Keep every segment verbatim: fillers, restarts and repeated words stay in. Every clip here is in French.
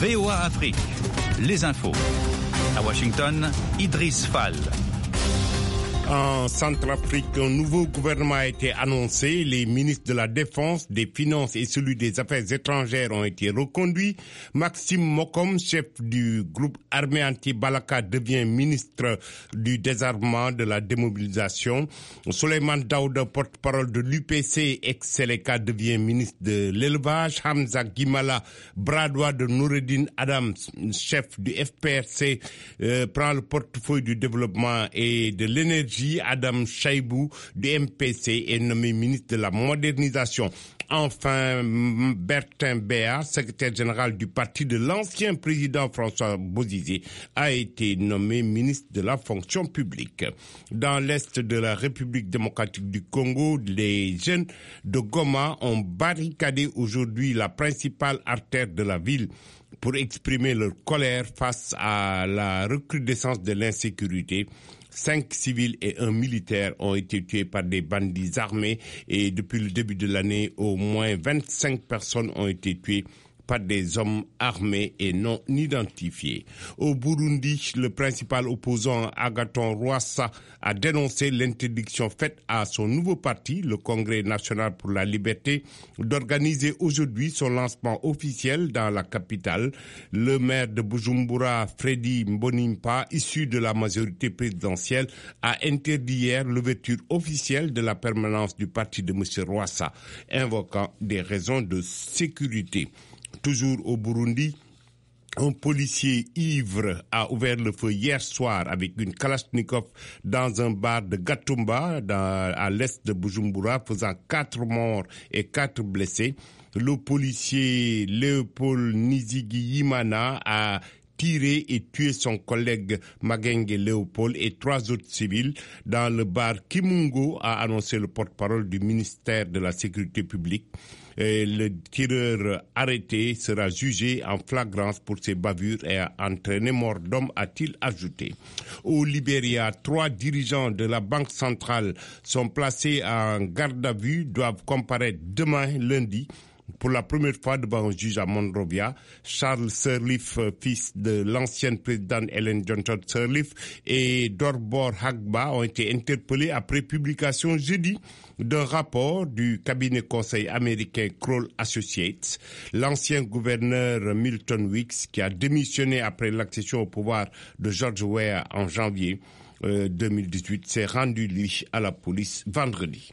V O A Afrique, les infos. À Washington, Idriss Fall. En Centrafrique, un nouveau gouvernement a été annoncé. Les ministres de la Défense, des Finances et celui des Affaires étrangères ont été reconduits. Maxime Mokom, chef du groupe armé anti-Balaka, devient ministre du désarmement, de la démobilisation. Souleymane Daouda, porte-parole de l'U P C, ex-Seleka, devient ministre de l'élevage. Hamza Gimala, bras droit de Noureddin Adams, chef du F P R C, euh, prend le portefeuille du développement et de l'énergie. Adam Chaibou du M P C est nommé ministre de la modernisation. Enfin, Bertin Béa, secrétaire général du parti de l'ancien président François Bozizé, a été nommé ministre de la fonction publique. Dans l'est de la République démocratique du Congo, les jeunes de Goma ont barricadé aujourd'hui la principale artère de la ville pour exprimer leur colère face à la recrudescence de l'insécurité. Cinq civils et un militaire ont été tués par des bandits armés et depuis le début de l'année, au moins vingt-cinq personnes ont été tuées par des hommes armés et non identifiés. Au Burundi, le principal opposant Agathon Rwasa a dénoncé l'interdiction faite à son nouveau parti, le Congrès national pour la liberté, d'organiser aujourd'hui son lancement officiel dans la capitale. Le maire de Bujumbura, Freddy Mbonimpa, issu de la majorité présidentielle, a interdit hier l'ouverture officielle de la permanence du parti de M. Rwasa, invoquant des raisons de sécurité. Toujours au Burundi, un policier ivre a ouvert le feu hier soir avec une Kalachnikov dans un bar de Gatumba, dans, à l'est de Bujumbura, faisant quatre morts et quatre blessés. Le policier Léopold Nizigiyimana a tiré et tué son collègue Magenge Léopold et trois autres civils dans le bar Kimungo, a annoncé le porte-parole du ministère de la Sécurité publique. Et le tireur arrêté sera jugé en flagrance pour ses bavures et a entraîné mort d'homme, a-t-il ajouté. Au Libéria, trois dirigeants de la Banque centrale sont placés en garde à vue, doivent comparaître demain, lundi, pour la première fois devant un juge à Monrovia. Charles Sirleaf, fils de l'ancienne présidente Ellen Johnson Sirleaf, et Dorbor Hagba ont été interpellés après publication jeudi d'un rapport du cabinet conseil américain Kroll Associates. L'ancien gouverneur Milton Weeks, qui a démissionné après l'accession au pouvoir de George Weah en janvier euh, deux mille dix-huit, s'est rendu lui à la police vendredi.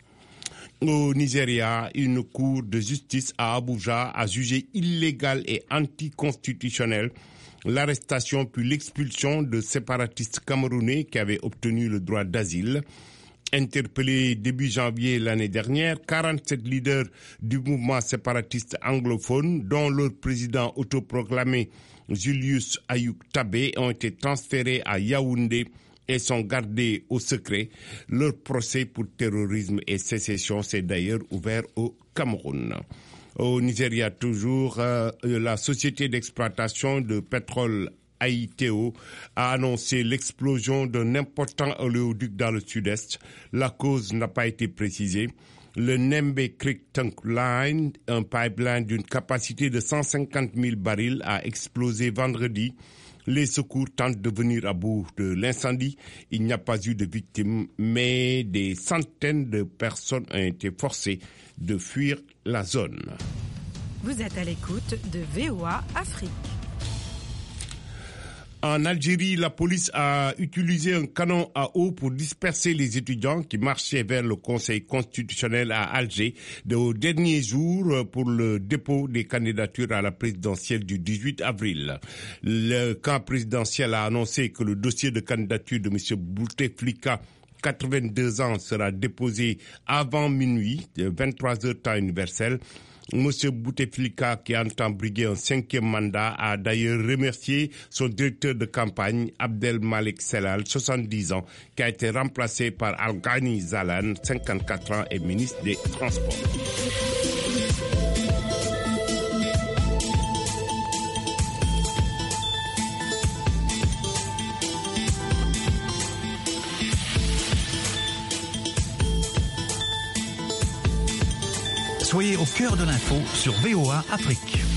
Au Nigeria, une cour de justice à Abuja a jugé illégal et anticonstitutionnel l'arrestation puis l'expulsion de séparatistes camerounais qui avaient obtenu le droit d'asile. Interpellés début janvier l'année dernière, quarante-sept leaders du mouvement séparatiste anglophone, dont leur président autoproclamé Julius Ayuk Tabé, ont été transférés à Yaoundé et sont gardés au secret. Leur procès pour terrorisme et sécession s'est d'ailleurs ouvert au Cameroun. Au Nigeria toujours, euh, la société d'exploitation de pétrole Aiteo a annoncé l'explosion d'un important oléoduc dans le sud-est. La cause n'a pas été précisée. Le Nembe Creek Tank Line, un pipeline d'une capacité de cent cinquante mille barils, a explosé vendredi. Les secours tentent de venir à bout de l'incendie. Il n'y a pas eu de victimes, mais des centaines de personnes ont été forcées de fuir la zone. Vous êtes à l'écoute de V O A Afrique. En Algérie, la police a utilisé un canon à eau pour disperser les étudiants qui marchaient vers le Conseil constitutionnel à Alger au dernier jour pour le dépôt des candidatures à la présidentielle du dix-huit avril. Le camp présidentiel a annoncé que le dossier de candidature de M. Bouteflika, quatre-vingt-deux ans, sera déposé avant minuit, vingt-trois heures temps universel. Monsieur Bouteflika, qui entend briguer un cinquième mandat, a d'ailleurs remercié son directeur de campagne, Abdel Malik Sellal, soixante-dix ans, qui a été remplacé par Al-Ghani Zalan, cinquante-quatre ans, et ministre des Transports. Soyez au cœur de l'info sur V O A Afrique.